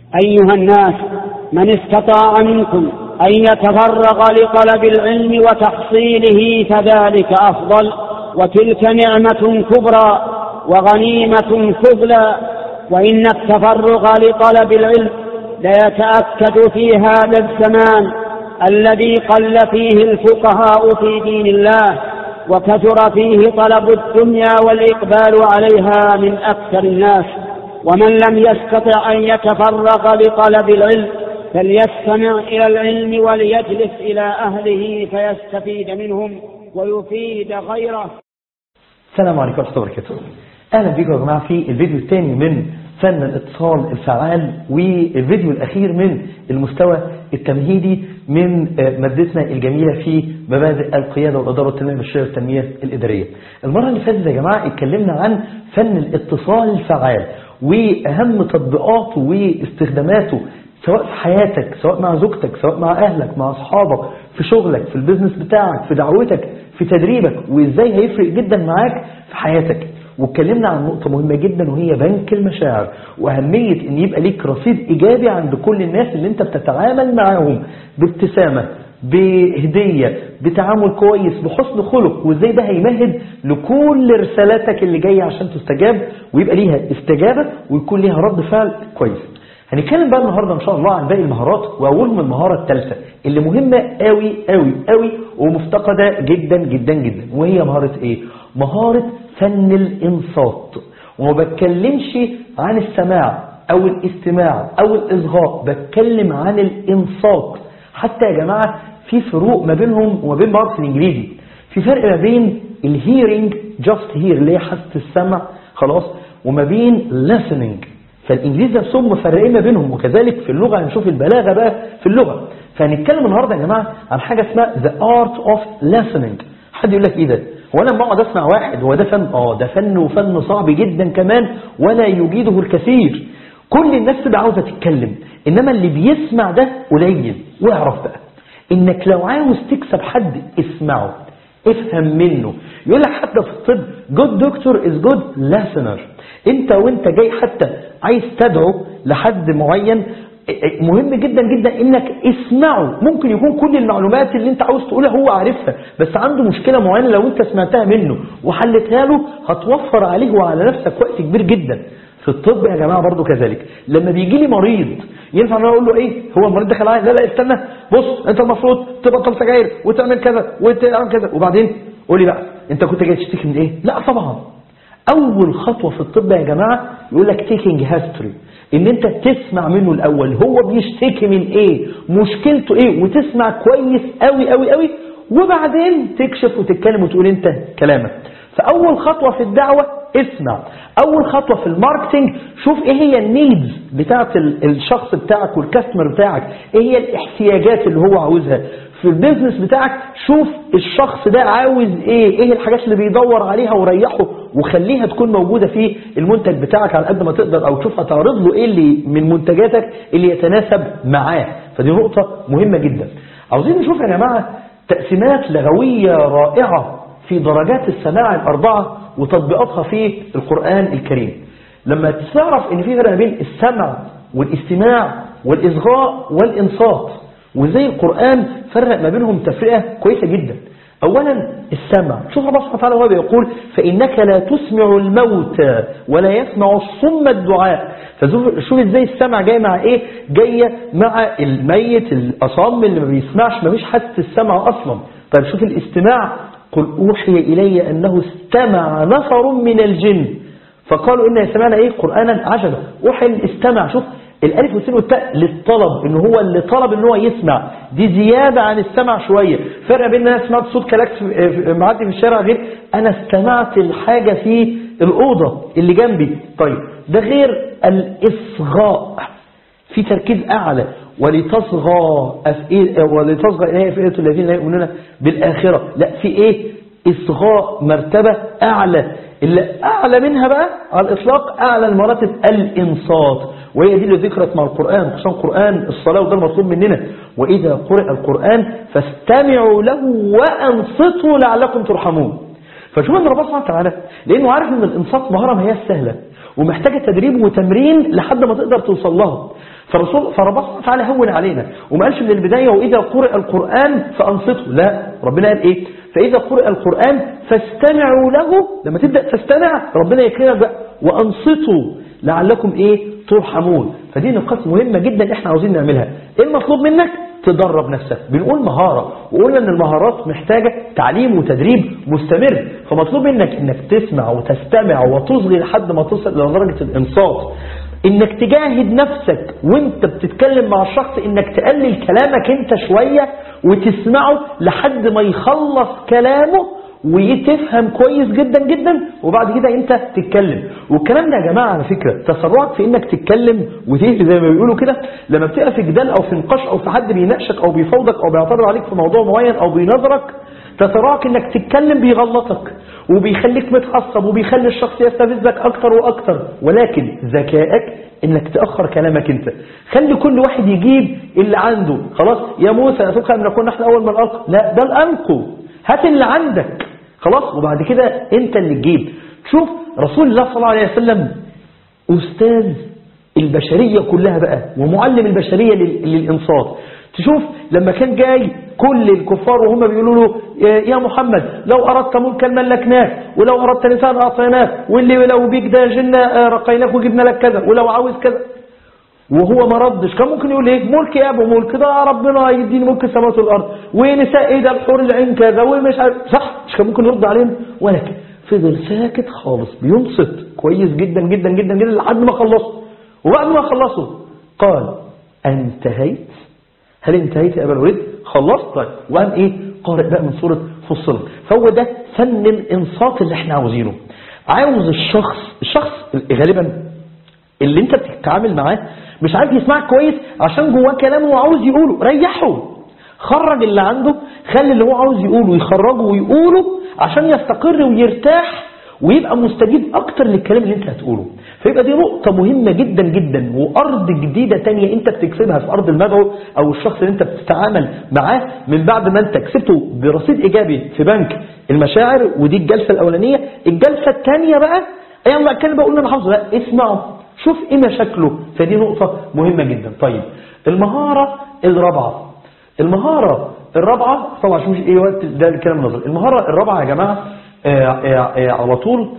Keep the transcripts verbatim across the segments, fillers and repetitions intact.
أيها الناس، من استطاع منكم أن يتفرغ لطلب العلم وتحصيله فذلك أفضل، وتلك نعمة كبرى وغنيمة فضلى. وإن التفرغ لطلب العلم ليتأكد في هذا الزمان الذي قل فيه الفقهاء في دين الله، وكثر فيه طلب الدنيا والإقبال عليها من أكثر الناس. ومن لم يستطع أن يتفرغ لطلب العلم فليستمع إلى العلم وليجلس إلى أهله فيستفيد منهم ويفيد غيره. السلام عليكم ورحمة الله وبركاته. أهلا بكم يا جماعة في الفيديو الثاني من فن الاتصال الفعال، والفيديو الأخير من المستوى التمهيدي من مادتنا الجميلة في مبادئ القيادة والإدارة والتنمية البشرية والتنمية الإدارية. المرة اللي فاتت يا جماعة اتكلمنا عن فن الاتصال الفعال وأهم تطبيقاته واستخداماته، سواء في حياتك، سواء مع زوجتك، سواء مع أهلك، مع أصحابك، في شغلك، في البيزنس بتاعك، في دعوتك، في تدريبك، وإزاي هيفرق جدا معاك في حياتك. واتكلمنا عن نقطة مهمة جدا وهي بنك المشاعر، وأهمية ان يبقى ليك رصيد إيجابي عند كل الناس اللي انت بتتعامل معهم، بابتسامة، بهدية، بتعامل كويس، بحسن خلق، وازاي ده هيمهد لكل رسالاتك اللي جاية عشان تستجاب ويبقى ليها استجابة ويكون ليها رد فعل كويس. هنتكلم بقى النهاردة ان شاء الله عن باقي المهارات، واولهم المهارة الثالثة اللي مهمة قوي قوي قوي ومفتقدة جدا جدا جدا، وهي مهارة ايه؟ مهارة فن الانصات. وما بتكلمش عن السماع او الاستماع او الاصغاء، بتكلم عن الانصات. حتى يا جماعة في فروق ما بينهم وما بين بعض في الانجليزي. في فرق ما بين الهيرنج جاست هير اللي هي حاسة السمع خلاص، وما بين listening. فالانجليزي نفسهم مفرقين ما بينهم، وكذلك في اللغة هنشوف البلاغة بقى في اللغة. فهنتكلم النهاردة يا جماعة عن حاجة اسمها the art of listening. حد يقول لك ايه ده؟ هو انا بقعد اسمع واحد هو ده فن؟ اه ده فن، وفن صعب جدا كمان ولا يجيده الكثير. كل الناس تبقى عاوزة تتكلم، انما اللي بيسمع ده قليل. واعرف بقى انك لو عاوز تكسب حد اسمعه، افهم منه. يقول لك حتى في الطب good doctor is good listener. انت وانت جاي حتى عايز تدعو لحد معين، مهم جدا جدا انك اسمعه. ممكن يكون كل المعلومات اللي انت عاوز تقولها هو عارفها، بس عنده مشكلة معينة لو انت سمعتها منه وحلتها له هتوفر عليه وعلى نفسك وقت كبير جدا. في الطب يا جماعة برضو كذلك. لما بيجي لي مريض ينفع انا اقول له ايه؟ هو المريض دخل عليا، لا لا استنى، بص انت المفروض تبطل سجاير وتعمل كذا وتعمل كذا، وبعدين قول لي بقى انت كنت جاي تشتكي من ايه؟ لا طبعا. اول خطوة في الطب يا جماعة يقول لك taking history، ان انت تسمع منه الاول هو بيشتكي من ايه، مشكلته ايه، وتسمع كويس قوي قوي قوي، وبعدين تكشف وتتكلم وتقول انت كلامك. فاول خطوة في الدعوة اسمع. اول خطوة في الماركتينج شوف ايه هي النيدز بتاعت الشخص بتاعك والكاستمر بتاعك، ايه هي الاحتياجات اللي هو عاوزها. في البيزنس بتاعك شوف الشخص ده عاوز ايه، ايه الحاجات اللي بيدور عليها وريحه وخليها تكون موجودة في المنتج بتاعك على قد ما تقدر، او تشوف هتعرض له ايه اللي من منتجاتك اللي يتناسب معاه. فدي نقطة مهمة جدا. عاوزين نشوف يا جماعة تقسيمات لغوية رائعة في درجات السماع الأربعة وتطبيقاتها في القرآن الكريم. لما تعرف ان في فرق بين السمع والاستماع والإصغاء والإنصات، وزي القرآن فرق ما بينهم تفرقة كويسة جدا. أولا السمع، شوف الله سبحانه وتعالى وهو بيقول فإنك لا تسمع الموتى ولا يسمع الصم الدعاء. فشوف ازاي السمع جاي مع ايه؟ جاية مع الميت الأصم اللي ما بيسمعش، ما فيش حاسة السمع أصلا. طيب شوف الاستماع، قل أوحي إلي أنه استمع نفر من الجن فقالوا إننا سمعنا ايه؟ قرآنا عجبا. أوحي استمع، شوف الالف والسين والتاء للطلب، ان هو اللي طلب ان هو يسمع، دي زيادة عن السمع شوية. فرق بين انا سمعت صوت كلاكس معدي في الشارع غير انا استمعت الحاجة في الأوضة اللي جنبي. طيب ده غير الإصغاء، في تركيز أعلى. ولتصغى ولتصغى إليه أفئدة الذين لا يؤمنون بالآخرة. لا في إيه؟ إصغاء مرتبة أعلى، اللي أعلى منها بقى على الإطلاق أعلى المراتب الإنصات، وهي دي اللي ذكرت مع القرآن، خصوصا قرآن الصلاة، وده المطلوب مننا. وإذا قرئ القرآن فاستمعوا له وأنصتوا لعلكم ترحمون. فشوف ان ربنا سبحانه وتعالى لأنه عارف ان الإنصات مهارة ما هي سهلة ومحتاجة تدريب وتمرين لحد ما تقدر توصل لها، فرسول فربنا تعالى هون علينا وما قالش من البداية وإذا قرئ القرآن فأنصتوا، لا، ربنا قال إيه؟ فإذا قرئ القرآن فاستمعوا له. لما تبدأ تستمع ربنا يكرمك بقى وأنصتوا لعلكم إيه ترحمون. فدي نقاط مهمة جدا إحنا عاوزين نعملها. إيه المطلوب منك؟ تدرب نفسك. بنقول مهارة وقلنا ان المهارات محتاجة تعليم وتدريب مستمر، فمطلوب منك انك تسمع وتستمع وتصغي لحد ما تصل الى درجة الانصات، انك تجاهد نفسك وانت بتتكلم مع الشخص انك تقلل كلامك انت شوية وتسمعه لحد ما يخلص كلامه ويتفهم كويس جدا جدا وبعد كده انت تتكلم. والكلام ده يا جماعة على فكرة تسرعك في انك تتكلم وتهدي زي ما بيقولوا كده، لما بتبقى في جدال او في نقاش او في حد بيناقشك او بيفوضك او بيعترض عليك في موضوع معين او بينظرك، تسرعك انك تتكلم بيغلطك وبيخليك متعصب وبيخلي الشخص يستفزك اكتر واكتر. ولكن ذكائك انك تأخر كلامك انت، خلي كل واحد يجيب اللي عنده. خلاص يا موسى اتوقع ان نكون نحن اول من القى، لا ده الانقوا، هات اللي عندك خلاص وبعد كده انت اللي تجيب. شوف رسول الله صلى الله عليه وسلم أستاذ البشرية كلها بقى ومعلم البشرية للإنصات. تشوف لما كان جاي كل الكفار وهم بيقولوا له يا محمد لو أردت ملكا ملكناك ولو أردت لسان أعطيناك واللي لو بيك ده جنة رقيناك وجبنا لك كذا ولو عاوز كذا، وهو ما ردش. كان ممكن يقول ايه؟ ملك يا ابو ملك ده ربنا يديني ملك السماوات والارض ونساء ايه ده الحور العين كذا ومش عارف، صح؟ مش كان ممكن يرد عليهم؟ ولكن فضل ساكت خالص بينصت كويس جدا جدا جدا جدا لحد ما خلصوا. وبعد ما خلصوا قال انتهيت؟ هل انتهيت يا ابا الوليد؟ خلصت؟ طيب. وقام ايه؟ قارئ بقى من سوره فصلت. فهو ده فن الانصات اللي احنا عاوزينه. عاوز الشخص الشخص غالبا اللي انت بتتعامل معاه مش عارف يسمعك كويس عشان جواه كلامه وعاوز يقوله، ريحه، خرج اللي عنده، خلي اللي هو عاوز يقوله يخرجه ويقوله عشان يستقر ويرتاح ويبقى مستجيب اكتر للكلام اللي انت هتقوله. فيبقى دي نقطة مهمة جدا جدا وارض جديدة تانية انت بتكسبها في ارض المدعو او الشخص اللي انت بتتعامل معاه من بعد ما انت كسبته برصيد ايجابي في بنك المشاعر. ودي الجلسة الاولانية. الجلسة الثانية بقى ايام ما كان بقول انا حافظه، لا اسمعه شوف ايه مشاكله. فدي نقطة مهمة جدا. طيب المهارة الرابعة المهارة الرابعة طبعا شوف ايه وقت ده الكلام النظري. المهارة الرابعة يا جماعة آآ آآ على طول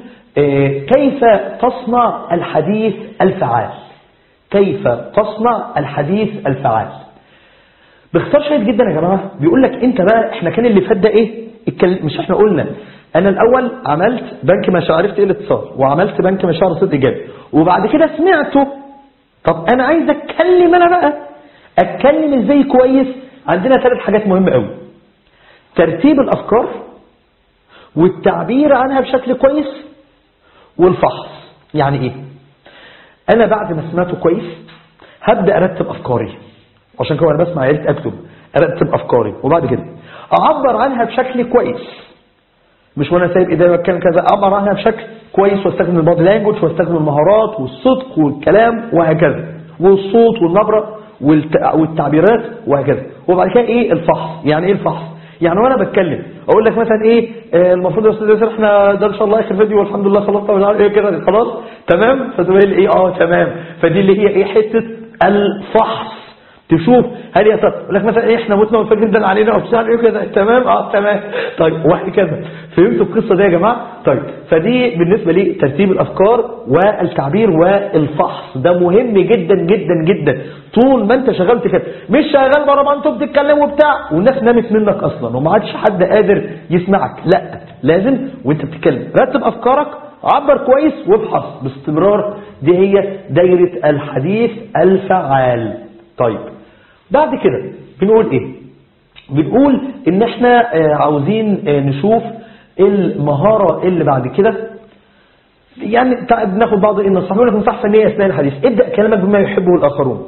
كيف تصنع الحديث الفعال. كيف تصنع الحديث الفعال باختصار شديد جدا يا جماعة. بيقول لك انت بقى احنا كان اللي فات ده ايه؟ مش احنا قلنا انا الاول عملت بنك مشاعر عرفت ايه الاتصال وعملت بنك مشاعر رصيد ايجابي وبعد كده سمعته. طب انا عايز اتكلم انا بقى اتكلم ازاي كويس؟ عندنا ثلاث حاجات مهمة قوي: ترتيب الافكار والتعبير عنها بشكل كويس والفحص. يعني ايه؟ انا بعد ما سمعته كويس هبدأ ارتب افكاري، عشان كده انا بسمع يا ريت اكتب ارتب افكاري وبعد كده اعبر عنها بشكل كويس، مش وانا سايب ايديا بتكلم كذا، اعبر عنها بشكل كويس واستخدم البادي لانجوج واستخدم المهارات والصدق والكلام وهكذا والصوت والنبره والتعبيرات وهكذا. وبعد كده ايه؟ الفحص. يعني ايه الفحص؟ يعني وانا بتكلم اقول لك مثلا ايه آه المفروض يا استاذ ياسر احنا ده ان شاء الله اخر فيديو والحمد لله خلصنا مش عارف ايه كده خلاص تمام، فتقول لي ايه اه تمام. فدي اللي هي ايه؟ حته الفحص. تشوف هل يا ترى يقول لك مثلا ايه احنا متنا والفجر ده علينا ومش عارف ايه كده تمام اه تمام طيب وهكذا. فهمتوا القصه دي يا جماعه؟ طيب فدي بالنسبه لي ترتيب الافكار والتعبير والفحص ده مهم جدا جدا جدا. طول ما انت شغلت كده مش شغال بره ما انتوا بتتكلموا وبتاع والناس نامت منك اصلا وما عادش حد قادر يسمعك، لا لازم وانت بتتكلم رتب افكارك، عبر كويس وابحث باستمرار. دي هي دايره الحديث الفعال. طيب بعد كده بنقول ايه؟ بنقول ان احنا عاوزين نشوف المهارة اللي بعد كده. يعني ناخد بعض النصائح. بيقول لك نصيحة فنية اثناء الحديث: ابدأ كلامك بما يحبه الاخرون.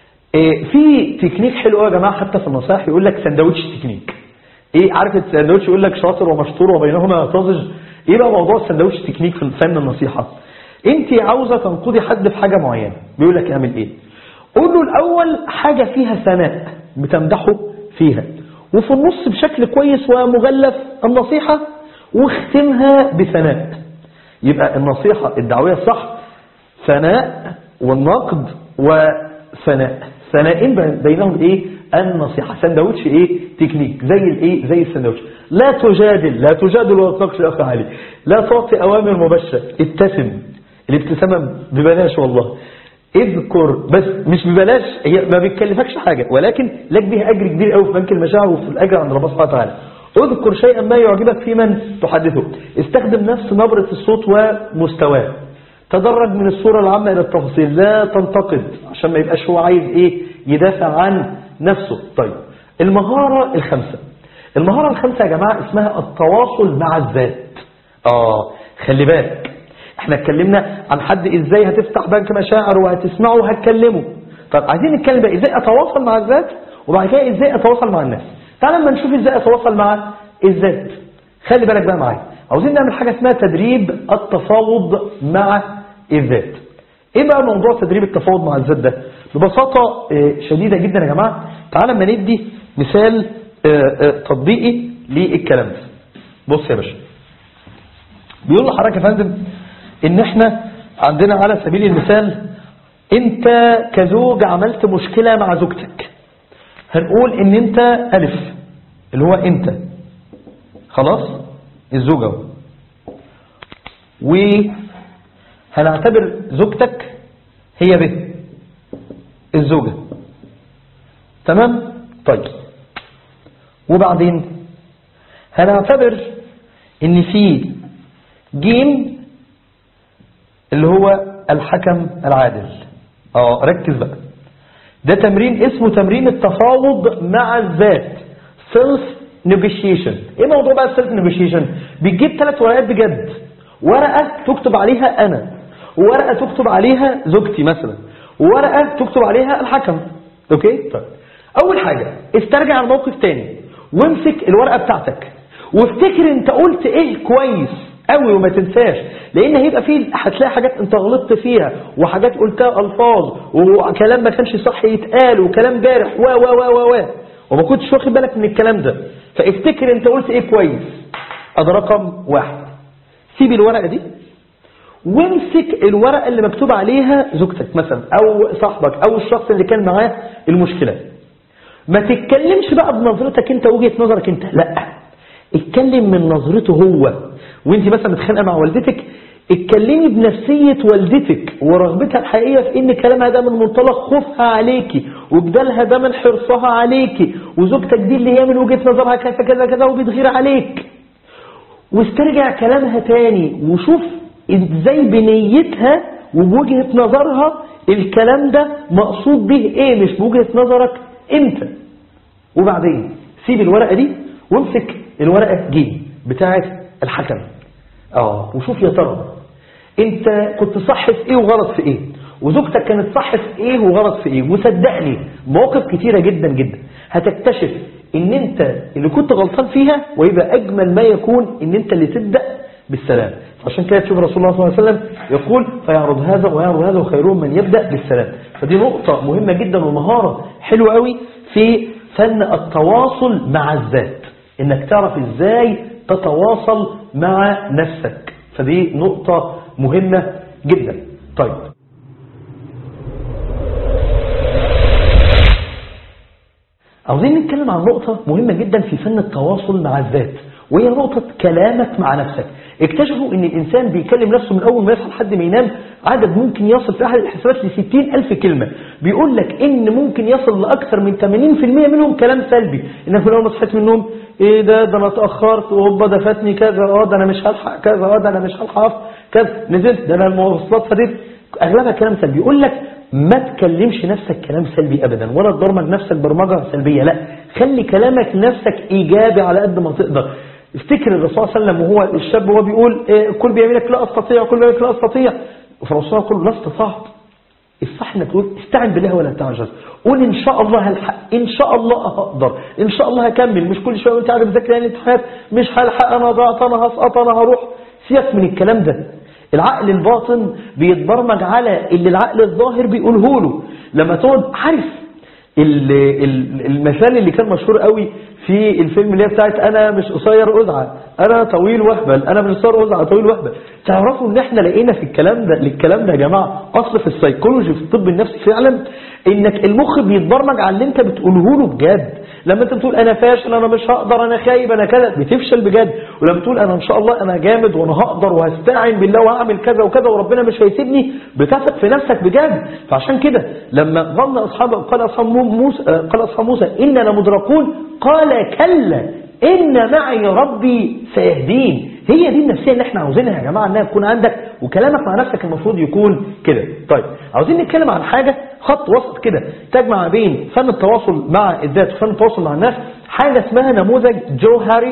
في تكنيك حلو يا جماعة حتى في النصائح يقول لك سندوتش تكنيك. ايه عارف السندوتش يقول لك شاطر ومشطور وبينهما طازج. ايه بقى موضوع السندوتش تكنيك في فن النصيحة؟ انت عاوزة تنقضي حد في حاجة معينة، بيقول لك اعمل ايه؟ قول له الأول حاجة فيها ثناء بتمدحه فيها، وفي النص بشكل كويس ومغلف النصيحة، واختمها بثناء. يبقى النصيحة الدعوية الصح ثناء والنقد ثناء، ثنائين بينهم ايه؟ النصيحة. سندوتش ايه؟ تكنيك زي الايه؟ زي السندوتش. لا تجادل، لا تجادل ولا تناقش يا اخي علي، لا تعطي اوامر مباشرة، ابتسم. الابتسامة ببلاش والله، اذكر بس مش ببلاش، هي ما بتكلفكش حاجة ولكن لك بيها اجر كبير قوي في بنك المشاعر وفي الاجر عند ربنا سبحانه وتعالى. اذكر شيئا ما يعجبك في من تحدثه، استخدم نفس نبرة الصوت ومستواه، تدرج من الصورة العامة الى التفاصيل، لا تنتقد عشان ما يبقاش هو عايز ايه؟ يدافع عن نفسه. طيب المهارة الخامسة، المهارة الخامسة يا جماعة اسمها التواصل مع الذات. اه خلي بالك، احنا اتكلمنا عن حد ازاي هتفتح بنك مشاعر وهتسمعه وهتكلمه. طب عايزين نتكلم بقى ازاي اتواصل مع الذات، وبعد كده ازاي اتواصل مع الناس. تعال لما نشوف ازاي اتواصل مع الذات. خلي بالك بقى معايا، عاوزين نعمل حاجة اسمها تدريب التفاوض مع الذات. ايه بقى موضوع تدريب التفاوض مع الذات ده؟ ببساطة شديدة جدا يا جماعة، تعال لما ندي مثال تطبيقي للكلام ده. بص يا باشا، بيقول لحضرتك يا فندم ان احنا عندنا على سبيل المثال انت كزوج عملت مشكلة مع زوجتك، هنقول ان انت الف اللي هو انت خلاص الزوجة، وهنعتبر زوجتك هي ب الزوجة، تمام؟ طيب وبعدين هنعتبر ان في جيم اللي هو الحكم العادل. اه ركز بقى، ده تمرين اسمه تمرين التفاوض مع الذات، سيلف نيجوشيشن. ايه موضوع بقى السيلف نيجوشيشن؟ بتجيب ثلاث ورقات بجد، ورقة تكتب عليها انا، وورقة تكتب عليها زوجتي مثلا، وورقة تكتب عليها الحكم. اوكي طيب، اول حاجة استرجع الموقف تاني وامسك الورقة بتاعتك وافتكر انت قلت ايه كويس قوي وما تنساش، لان هيبقى فيه هتلاقي حاجات انت غلطت فيها وحاجات قلتها الفاظ وكلام ما كانش صح يتقال وكلام جارح و و و و وما كنتش واخد بالك من الكلام ده، فافتكر انت قلت ايه كويس. ادي رقم واحد. سيب الورقة دي وامسك الورقة اللي مكتوب عليها زوجتك مثلا او صاحبك او الشخص اللي كان معاه المشكلة. ما تتكلمش بقى بنظرتك انت وجهة نظرك انت، لا اتكلم من نظرته هو. وانت مثلا متخانقه مع والدتك، اتكلمي بنفسية والدتك ورغبتها الحقيقية في ان كلامها ده من منطلق خوفها عليكي وجدالها ده من حرصها عليكي، وزوجتك دي اللي هي من وجهة نظرها كذا كذا كذا وبتغير عليك. واسترجع كلامها تاني وشوف ازاي بنيتها وبوجهة نظرها الكلام ده مقصود به ايه، مش بوجهة نظرك انت. وبعدين سيب الورقة دي وامسك الورقة جي بتاعت الحكم. اه وشوف يا ترى انت كنت صح في ايه وغلط في ايه، وزوجتك كانت صح في ايه وغلط في ايه. وصدقني مواقف كتيرة جدا جدا هتكتشف ان انت اللي كنت غلطان فيها، ويبقى اجمل ما يكون ان انت اللي تبدأ بالسلام. عشان كده تشوف رسول الله صلى الله عليه وسلم يقول فيعرض هذا ويعرض هذا وخيرهم من يبدأ بالسلام. فدي نقطة مهمة جدا ومهارة حلوة قوي في فن التواصل مع الذات، انك تعرف ازاي تتواصل مع نفسك. فدي نقطة مهمة جدا. طيب عاوزين نتكلم عن نقطة مهمة جدا في فن التواصل مع الذات، وهي نقطة كلامك مع نفسك. اكتشفوا ان الانسان بيكلم نفسه من اول ما يصحى لحد ما ينام عدد ممكن يصل في احد الحسابات لستين الف كلمة. بيقول لك ان ممكن يصل لاكثر من ثمانين بالمئة منهم كلام سلبي، انك من اول ما صحيت من النوم ايه ده ده انا اتاخرت وهوبا ده فاتني كذا، اه ده انا مش هلحق كذا، اه ده انا مش هلحق كذا، نزلت ده انا المواصلات فاتت. اغلبها كلام سلبي. يقول لك ما تكلمش نفسك كلام سلبي ابدا، ولا تبرمج نفسك برمجه سلبيه، لا خلي كلامك نفسك ايجابي على قد ما تقدر. افتكر الرسول صلى الله عليه وسلم وهو الشاب وهو بيقول إيه كل بيعملك لا استطيع وكل بيعملك لا استطيع، فالرسول يقول لا استطعت. الصح انك تقول استعن بالله ولا تعجز، قول ان شاء الله هلحق، ان شاء الله هقدر، ان شاء الله هكمل. مش كل شويه وانت قاعد بتذاكر الامتحانات مش هلحق، انا ضاعت، انا هسقط، انا هروح. سيبك من الكلام ده. العقل الباطن بيتبرمج على اللي العقل الظاهر بيقوله له. لما تقعد عارف المثال اللي كان مشهور قوي في الفيلم اللي هي بتاعت انا مش قصير ازعى انا طويل وهبل، انا مش قصير ازعى طويل وهبل. تعرفوا ان احنا لقينا في الكلام ده للكلام ده يا جماعه اصل في السيكولوجي في الطب النفسي فعلا، انك المخ بيتبرمج على اللي انت بتقوله له بجد. لما انت بتقول انا فاشل انا مش هقدر انا خايب انا كذا بتفشل بجد، ولما بتقول انا ان شاء الله انا جامد وانا هقدر وهستعين بالله وهعمل كذا وكذا وربنا مش هيسيبني بتثق في نفسك بجد. فعشان كده لما ظن اصحاب قال اصحاب موسى قال اصحاب موسى اننا لمدركون قال كلا ان معي ربي سيهدين. هي دي النفسيه اللي احنا عاوزينها يا جماعه انها تكون عندك، وكلامك مع نفسك المفروض يكون كده. طيب عاوزين نتكلم عن حاجه خط وسط كده تجمع بين فن التواصل مع الذات وفن التواصل مع الناس، حاجه اسمها نموذج جوهري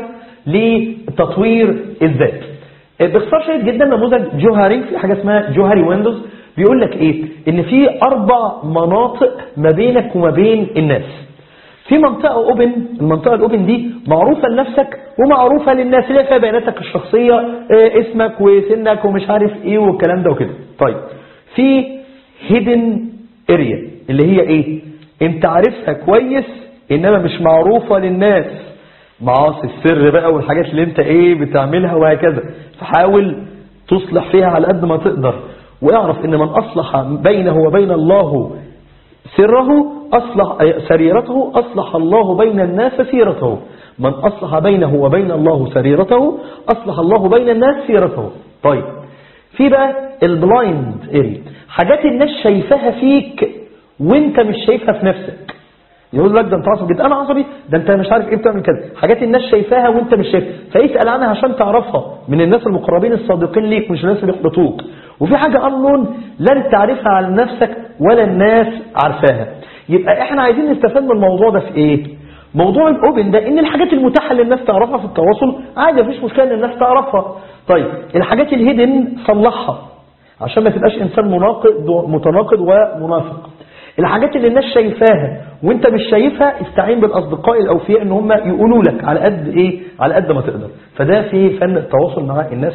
لتطوير الذات. باختصار شديد جدا نموذج جوهري في حاجه اسمها جوهري ويندوز بيقول لك ايه؟ ان في اربع مناطق ما بينك وما بين الناس. في منطقة اوبن، المنطقة الاوبن دي معروفة لنفسك ومعروفة للناس اللي فيها بياناتك الشخصية اه اسمك وسنك ومش عارف ايه والكلام ده وكده. طيب في هيدن اريا اللي هي ايه؟ انت عارفها كويس انما مش معروفة للناس، معاصي السر بقى والحاجات اللي انت ايه بتعملها وهكذا. فحاول تصلح فيها على قد ما تقدر، واعرف ان من اصلح بينه وبين الله سره أصلح سريرته أصلح الله بين الناس سيرته. من أصلح بينه وبين الله سريرته أصلح الله بين الناس سيرته. طيب في بقى البلايند اريا، حاجات الناس شايفاها فيك وانت مش شايفها في نفسك. يقول لك ده انت عصبي جدا، انا عصبي، ده انت مش عارف ايه بتعمل كذا. حاجات الناس شايفاها وانت مش شايفها، فاسال عنها عشان تعرفها من الناس المقربين الصادقين ليك مش الناس اللي بيحبطوك. وفي حاجه انون لن تعرفها عن نفسك ولا الناس عارفاها. يبقى احنا عايزين نستفاد من الموضوع ده في ايه؟ موضوع الاوبن ده ان الحاجات المتاحه للناس تعرفها في التواصل عادي مفيش مشكله ان الناس تعرفها. طيب الحاجات الهيدن صلحها عشان ما تبقاش انسان مناقض متناقض ومنافق. الحاجات اللي الناس شايفاها وانت مش شايفها استعين بالاصدقاء الاوفياء ان هم يقولوا لك على قد ايه على قد ما تقدر. فده في فن التواصل مع الناس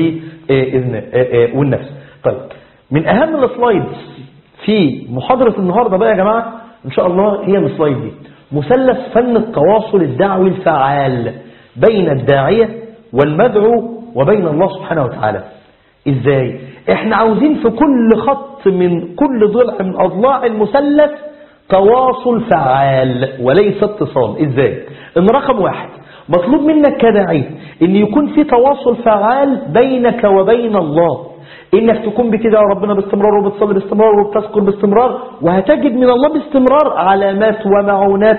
والنفس. طيب من اهم السلايدز في محاضرة النهاردة بقى يا جماعة ان شاء الله هي السلايد دي، مثلث فن التواصل الدعوي الفعال بين الداعية والمدعو وبين الله سبحانه وتعالى. ازاي؟ احنا عاوزين في كل خط من كل ضلع من اضلاع المثلث تواصل فعال وليس اتصال. ازاي؟ ان رقم واحد مطلوب منك كداعي ان يكون في تواصل فعال بينك وبين الله، انك تكون بتدعي ربنا باستمرار وبتصلي باستمرار وبتذكر باستمرار، وهتجد من الله باستمرار علامات ومعونات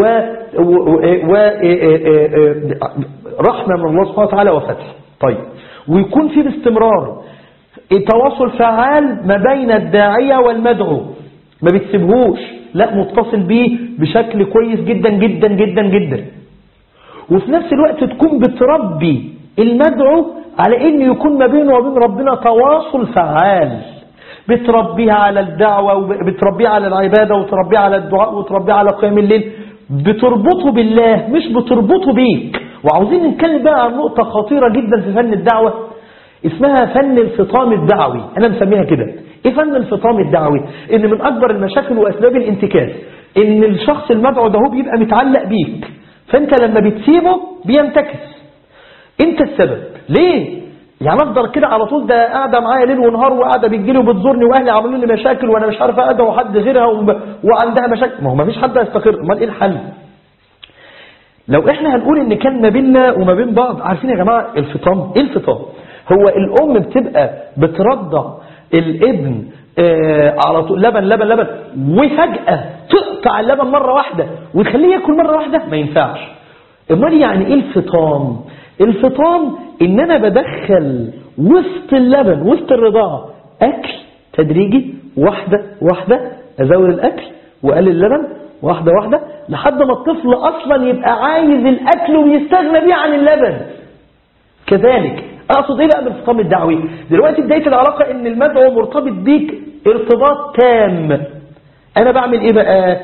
ورحمة من الله سبحانه وتعالى وفتح. طيب ويكون في باستمرار تواصل فعال ما بين الداعية والمدعو، ما بتسيبهوش، لا متصل بيه بشكل كويس جدا جدا جدا جدا. وفي نفس الوقت تكون بتربي المدعو على ان يكون ما بينه وبين ربنا تواصل فعال، بتربيها على الدعوة وبتربيها على العبادة وتربيها على الدعاء وتربيها على قيام الليل، بتربطه بالله مش بتربطه بيك. وعاوزين نتكلم بقى عن نقطة خطيرة جدا في فن الدعوة اسمها فن الفطام الدعوي. انا مسميها كده. ايه فن الفطام الدعوي؟ ان من اكبر المشاكل واسباب الانتكاس ان الشخص المدعو ده هو بيبقى متعلق بيك، فانت لما بتسيبه بينتكس، انت السبب. ليه؟ يعني افضل كده على طول ده قاعده معايا ليل ونهار وقاعده بتجيلي وبتزورني واهلي عاملين لي مشاكل وانا مش عارف اقعد وحد غيرها وعندها مشاكل، ما هو ما فيش حد هيستقر. امال ايه الحل؟ لو احنا هنقول ان كان ما بيننا وما بين بعض، عارفين يا جماعه الفطام ايه؟ الفطام هو الام بتبقى بترضع الابن آه على طول لبن لبن لبن وفجاه تقطع اللبن مره واحده وتخليه ياكل مره واحده، ما ينفعش. امال يعني ايه الفطام؟ الفطام ان انا بدخل وسط اللبن وسط الرضاعه اكل تدريجي، واحده واحده ازود الاكل واقلل اللبن واحده واحده لحد ما الطفل اصلا يبقى عايز الاكل ويستغنى بيه عن اللبن. كذلك اقصد ايه بقى بالفطام الدعوي؟ دلوقتي بدايه العلاقه ان المدعو مرتبط بيك ارتباط تام. انا بعمل ايه بقى؟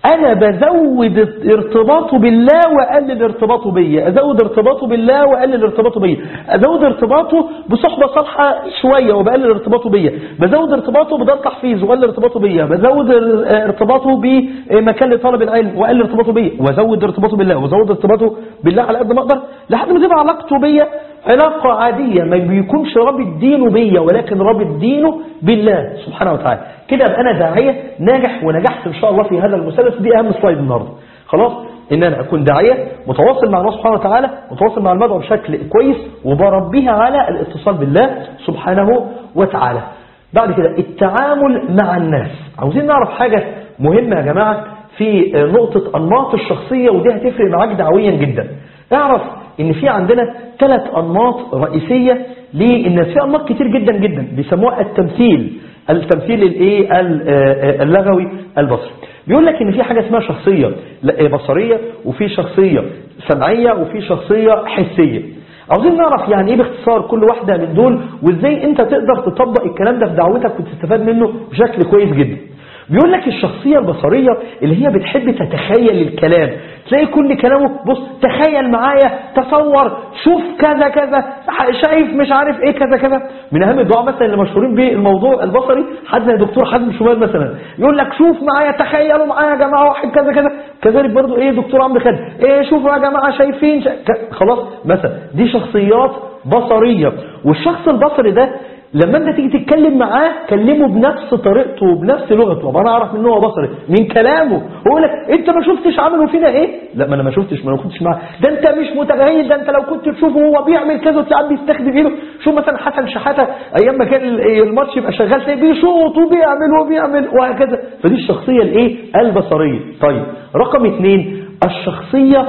انا بزود ارتباطه بالله واقلل ارتباطه بيا، ازود ارتباطه بالله واقلل ارتباطه بيا، ازود ارتباطه بصحبه صالحه شويه وبقلل ارتباطه بيا، بزود ارتباطه بدار تحفيظ واقلل ارتباطه بيا، بزود ارتباطه بمكان لطالب العلم واقلل ارتباطه بيا، وازود ارتباطه بالله وازود ارتباطه بالله على قد ما اقدر لحد ما تبقى علاقته بيا علاقة عادية، ما بيكونش رابط دينه بيا ولكن رابط دينه بالله سبحانه وتعالى. كده أنا داعية ناجح ونجحت إن شاء الله في هذا المثلث. دي أهم سلايد النهاردة. خلاص، إن أنا أكون داعية متواصل مع الله سبحانه وتعالى، متواصل مع المدعو بشكل كويس، وبربيها على الاتصال بالله سبحانه وتعالى. بعد كده التعامل مع الناس. عاوزين نعرف حاجة مهمة يا جماعة في نقطة أنماط الشخصية، ودي هتفرق معاك دعويا جدا. اعرف ان في عندنا ثلاث انماط رئيسيه للناس. في انماط كتير جدا جدا بيسموها التمثيل، التمثيل الايه اللغوي البصري. بيقول لك ان في حاجه اسمها شخصيه بصريه، وفي شخصيه سمعيه، وفي شخصيه حسيه. عاوزين نعرف يعني ايه باختصار كل واحده من دول، وازاي انت تقدر تطبق الكلام ده في دعوتك وتستفاد منه بشكل كويس جدا. بيقول لك الشخصية البصرية اللي هي بتحب تتخيل الكلام، تلاقي كل كلامه بص تخيل معايا، تصور، شوف كذا كذا، شايف مش عارف ايه كذا كذا. من اهم الدعاء مثلا اللي مشهورين بالموضوع البصري حد زي دكتور حازم شمال مثلا، يقول لك شوف معايا، تخيلوا معايا يا جماعه واحد كذا كذا. كذلك برضو ايه دكتور عمرو خالد، ايه شوفوا يا جماعه شايفين شا... خلاص مثلا دي شخصيات بصرية. والشخص البصري ده لما انت تيجي تتكلم معاه كلمه بنفس طريقته وبنفس لغته. طب انا اعرف منه هو بصري من كلامه. هو لك انت ما شفتش عمله فينا ايه؟ لا ما انا ما شفتش، ما انا كنتش معاه. ده انت مش متخيل، ده انت لو كنت تشوفه هو بيعمل كذا وتلاقيه بيستخدم ايده. شوف مثلا حسن شحاته ايام ما كان الماتش يبقى شغال تلاقيه بيشوط وبيعمل وبيعمل وهكذا. فدي الشخصيه الايه البصريه. طيب رقم اثنين الشخصيه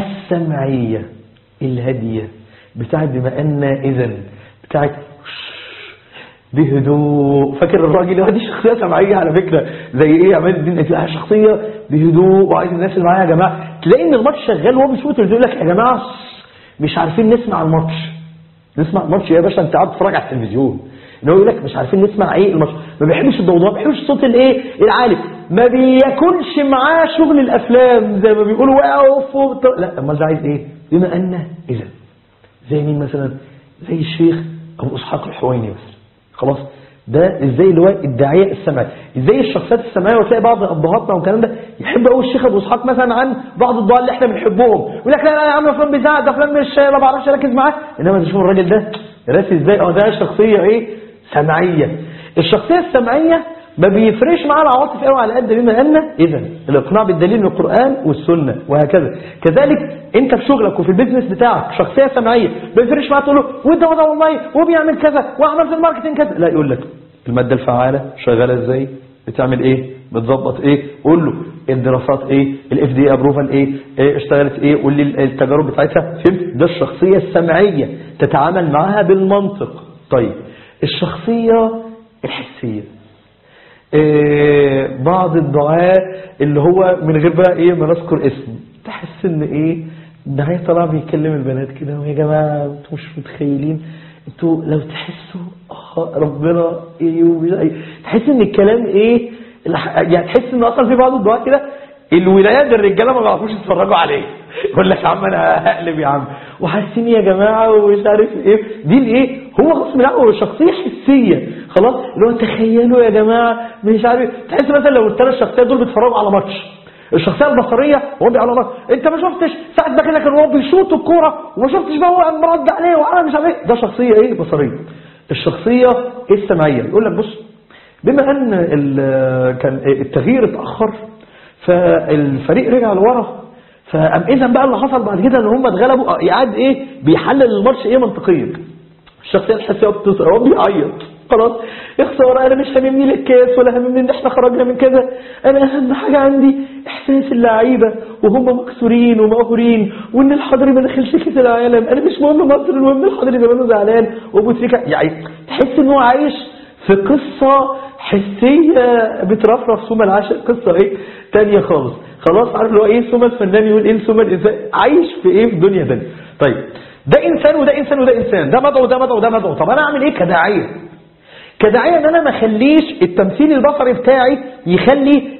السمعيه الهاديه بتاعت بما ان اذا بتاعت بهدوء. فاكر الراجل اللي دي شخصيه سمعيه على فكره زي ايه عماد الدين، تلاقيها شخصيه بهدوء وعايز الناس اللي معايا يا جماعه. تلاقي ان الماتش شغال وهو بيشوط يقول لك يا جماعه مش عارفين نسمع الماتش. نسمع الماتش يا باشا، انت قاعد تتفرج على التلفزيون. ان هو يقول لك مش عارفين نسمع ايه الماتش، ما بيحبش الضوضاء، ما بيحبش الصوت الايه العالي، ما بياكلش معاه شغل الافلام زي ما بيقولوا واقف. لا امال ده عايز ايه؟ بما ان اذا زي مين مثلا؟ زي الشيخ ابو اسحاق الحويني مثلا. خلاص ده ازاي اللي هو الداعيه السمعي. ازاي الشخصيات السمعيه، وتلاقي بعض ابهاتنا والكلام ده يحب قوي الشيخ ابو اسحاق مثلا عن بعض الدعاء اللي احنا بنحبهم، يقول لك لا لا يا عم فلان بيزعق، ده فلان مش ما بعرفش اركز معاه. انما تشوف الراجل ده راسي ازاي، اه ده شخصيه ايه سمعيه. الشخصيه السمعيه ما بيفرقش معاه العواطف قوي على قد بما ان اذا الاقناع بالدليل من القران والسنه وهكذا. كذلك انت في شغلك وفي البيزنس بتاعك شخصيه سمعيه، ما بيفرقش معاه تقول له وده وده والله وبيعمل كذا وعمل في الماركتنج كذا، لا يقول لك الماده الفعاله شغاله ازاي، بتعمل ايه، بتظبط ايه، قول له الدراسات ايه، الاف دي ابروفال ايه، ايه اشتغلت ايه، قول لي التجارب بتاعتها. فهمت؟ ده الشخصيه السمعيه تتعامل معاها بالمنطق. طيب الشخصيه الحسيه، إيه بعض الدعاء اللي هو من غير بقى ايه ما نذكر اسم، تحس ان ايه الداعية طلع بيكلم البنات كده، ويا جماعه انتوا مش متخيلين، انتوا لو تحسوا اه ربنا ايه، تحس ان الكلام ايه يعني، تحس ان اصلا في بعض الدعاء كده الولايات الرجاله ما بيعرفوش يتفرجوا عليه. يقول لك يا عم انا هقلب يا عم وحاسين يا جماعه ومش عارف ايه. دي الايه هو غصب عنه شخصيه حسيه. خلاص اللي هو تخيلوا يا جماعه مش عارف. تحس مثلا لو الثلاث شخصيات دول بيتفرجوا على ماتش، الشخصيه البصريه وهو بيعمل ماتش، انت ما شفتش ساعه ما كده كان هو بيشوط الكوره وما شفتش بقى هو مرد عليه وعمل مش عارف ايه، ده شخصيه ايه بصريه. الشخصيه السمعيه يقول لك بص بما ان كان التغيير اتاخر فالفريق رجع لورا، فقام اذا بقى اللي حصل بعد كده ان هم اتغلبوا، يقعد ايه بيحلل الماتش ايه منطقيا. الشخصيه الحسيه بتصير هو بيعيط خلاص يا خساره، انا مش هاممني الكاس ولا هاممني ان احنا خرجنا من كذا، انا اهم حاجه عندي احساس اللعيبه وهم مكسورين ومقهورين وان الحضري ما دخلش كاس العالم، انا مش مهم مصر، المهم الحضري زمانه زعلان وابو تريكه. يعني تحس ان هو عايش في قصه حسيه بترفرف سوما العاشق، قصه ايه تانية خالص. خلاص عارف اللي هو ايه سوما الفنان يقول ايه سوما الانسان، عايش في ايه في دنيا ثانيه. طيب ده انسان وده انسان وده انسان، ده مدعو وده مدعو وده مدعو. طب انا اعمل ايه كداعيه؟ كداعيه ان انا ما اخليش التمثيل البصري بتاعي يخلي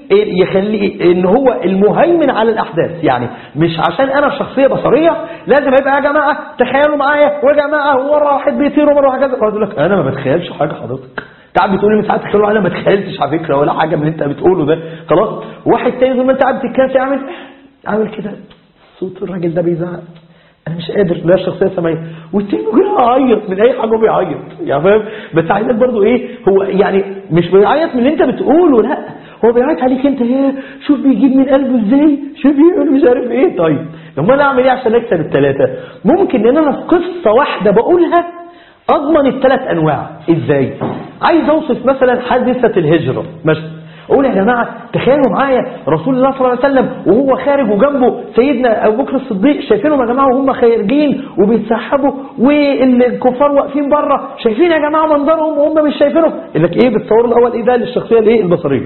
يخلي ان هو المهيمن على الاحداث. يعني مش عشان انا شخصيه بصريه لازم يبقى يا جماعه تخيلوا معايا ويا جماعه هو واحد بيطير ومره واحد كذا. اقول لك انا ما بتخيلش حاجه حضرتك، تعب بتقول لي ساعات تخيلوا، انا ما تخيلتش على فكره ولا حاجه من اللي انت بتقوله ده. خلاص واحد تاني زي ما انت قاعد تتكلم يعمل عامل كده صوت الراجل ده بيزعق انا مش قادر، لا شخصيه سمعيه، والتاني كده عيط من اي حاجه بيعيط يعني فاهم. بس عايزك برضو ايه هو يعني مش بيعيط من اللي انت بتقوله، لا هو بيعيط عليك انت، ايه شوف بيجيب من قلبه ازاي، شوف بيقول مش عارف ايه. طيب لما انا اعمل ايه عشان اكسب الثلاثه؟ ممكن ان انا في قصه واحده بقولها اضمن الثلاث انواع. ازاي؟ عايز اوصف مثلا حادثه الهجره مثلا، اقول يا جماعه تخيلوا معايا رسول الله صلى الله عليه وسلم وهو خارج وجنبه سيدنا ابو بكر الصديق، شايفينهم يا جماعه وهم خارجين وبيتسحبوا والكفار واقفين بره، شايفين يا جماعه منظرهم وهم مش شايفينهم. يقول لك ايه بالتصور الاول ايه ده للشخصيه الايه البصريه،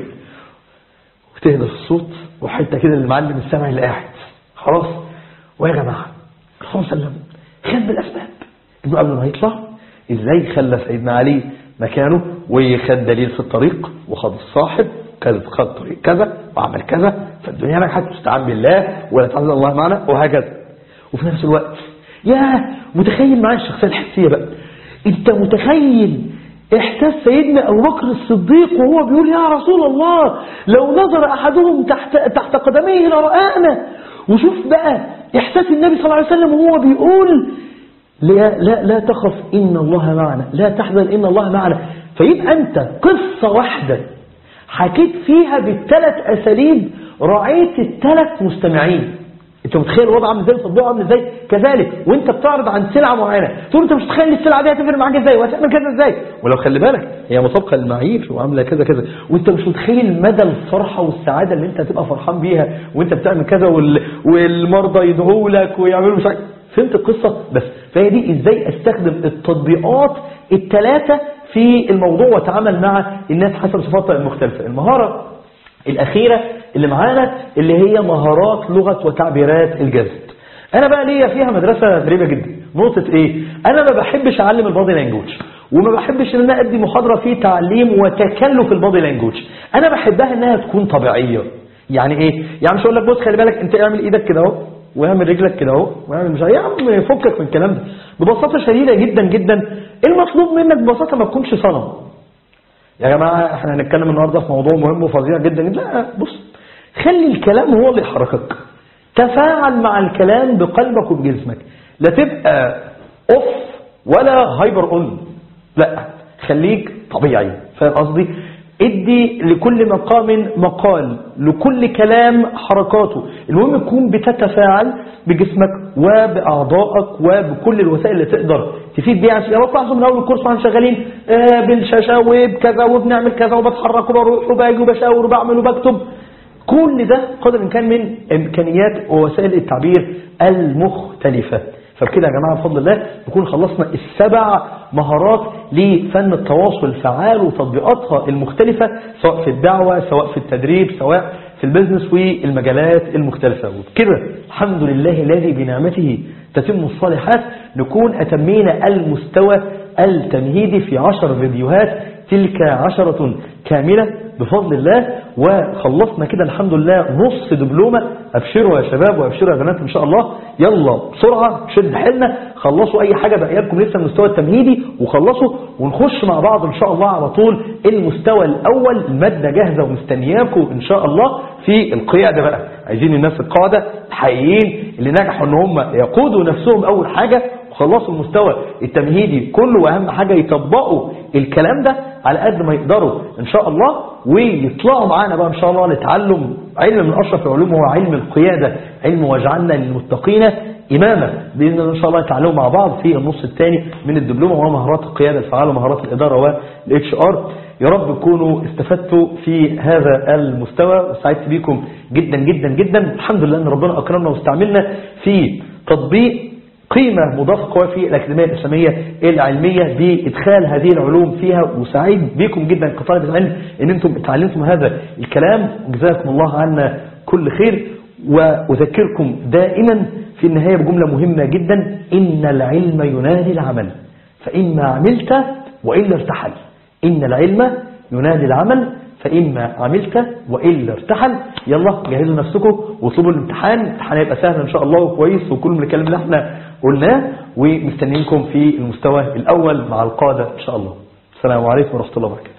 وتهدى الصوت وحته كده للمعلم السامع اللي قاعد خلاص. ويا جماعه الرسول صلى الله عليه وسلم خد بالاسباب انه قبل ما يطلع ازاي خلى سيدنا علي مكانه وخد دليل في الطريق وخد الصاحب كذا، خد طريق كذا وعمل كذا، فالدنيا نجحت تستعان بالله ولا تعزل الله معنا وهكذا. وفي نفس الوقت يا متخيل معايا الشخصيه الحسيه بقى، انت متخيل احساس سيدنا ابو بكر الصديق وهو بيقول يا رسول الله لو نظر احدهم تحت تحت قدميه لرآنا. وشوف بقى احساس النبي صلى الله عليه وسلم وهو بيقول لا لا لا تخف ان الله معنا، لا تحزن ان الله معنا. فيبقى انت قصه واحده حكيت فيها بالثلاث اساليب راعيت الثلاث مستمعين. انت متخيل الوضع عامل ازاي، التطبيق عامل ازاي؟ كذلك وانت بتعرض عن سلعه معينه تقول انت مش متخيل السلعه دي هتفرق معاك ازاي وهتعمل كذا ازاي، ولو خلي بالك هي مطابقه للمعايير وعامله كذا كذا، وانت مش متخيل مدى الفرحه والسعاده اللي انت هتبقى فرحان بيها وانت بتعمل كذا وال... والمرضى يدعوا لك ويعملوا مش عارف. فهمت القصه بس. فهي دي ازاي استخدم التطبيقات الثلاثه في الموضوع واتعامل مع الناس حسب صفاتها المختلفه. المهاره الاخيره اللي معانا اللي هي مهارات لغه وتعبيرات الجسد. انا بقى ليا فيها مدرسه غريبه جدا. نقطه ايه؟ انا ما بحبش اعلم البادي لانجوج، وما بحبش ان انا ادي محاضره في تعليم وتكلف البادي لانجوج. انا بحبها انها تكون طبيعيه. يعني ايه؟ يعني مش اقول لك بص خلي بالك انت اعمل ايدك كده اهو واعمل رجلك كده اهو واعمل مش يا عم فكك من الكلام ده. ببساطه شديده جدا جدا المطلوب منك ببساطه ما تكونش صنم. يا جماعه احنا هنتكلم النهارده في موضوع مهم وفظيع جدا. لا بص خلي الكلام هو اللي يحركك، تفاعل مع الكلام بقلبك وبجسمك، لا تبقى اوف ولا هايبر اون، لا خليك طبيعي. فاهم قصدي؟ ادي لكل مقام مقال، لكل كلام حركاته. المهم تكون بتتفاعل بجسمك وبأعضائك وبكل الوسائل اللي تقدر تفيد بيها. يا رب تلاحظوا من اول الكورس واحنا شغالين آه بالشاشه وبكذا وبنعمل كذا وبتحرك وبروح وباجي وبشاور وبعمل وبكتب. كل ده قدر الامكان من امكانيات ووسائل التعبير المختلفه. فبكده يا جماعه بفضل الله نكون خلصنا السبع مهارات لفن التواصل الفعال وتطبيقاتها المختلفه سواء في الدعوه سواء في التدريب سواء في البزنس والمجالات المختلفه. وبكده الحمد لله الذي بنعمته تتم الصالحات نكون اتمينا المستوى التمهيدي في عشر فيديوهات، تلك عشرة كاملة بفضل الله، وخلصنا كده الحمد لله نص دبلومة. ابشروا يا شباب وابشروا يا بنات ان شاء الله. يلا بسرعة شد حيلنا، خلصوا اي حاجة بقيالكم لسه المستوى التمهيدي وخلصوا، ونخش مع بعض ان شاء الله على طول المستوى الاول. المادة جاهزة ومستنياكم ان شاء الله في القيادة. بقى عايزين الناس القادة الحقيقيين اللي نجحوا ان هم يقودوا نفسهم اول حاجة وخلصوا المستوى التمهيدي كله، واهم حاجة يطبقوا الكلام ده على قد ما يقدروا ان شاء الله، ويطلعوا معانا بقى ان شاء الله نتعلم علم من اشرف العلوم وهو علم القيادة، علم وجعلنا للمتقين اماما. باذن الله ان شاء الله يتعلموا مع بعض في النص الثاني من الدبلومه وهو مهارات القياده الفعاله ومهارات الاداره والاتش ار. يا رب تكونوا استفدتوا في هذا المستوى وسعدت بيكم جدا جدا جدا. الحمد لله ان ربنا اكرمنا واستعملنا في تطبيق قيمة مضافة قوية في الأكاديمية الإسلامية العلمية بإدخال هذه العلوم فيها، وسعيد بكم جدا كطالب العلم إن أنتم اتعلمتم هذا الكلام. جزاكم الله عنا كل خير. وأذكركم دائما في النهاية بجملة مهمة جدا: إن العلم ينادي العمل فإما عملت وإلا ارتحل. إن العلم ينادي العمل فإما عملت وإلا ارتحل. يلا جهزوا نفسكم واطلبوا الامتحان. الامتحان هيبقى سهل إن شاء الله وكويس وكل من الكلام اللي احنا قلناه، ومستنيينكم في المستوى الأول مع القادة إن شاء الله. السلام عليكم ورحمة الله وبركاته.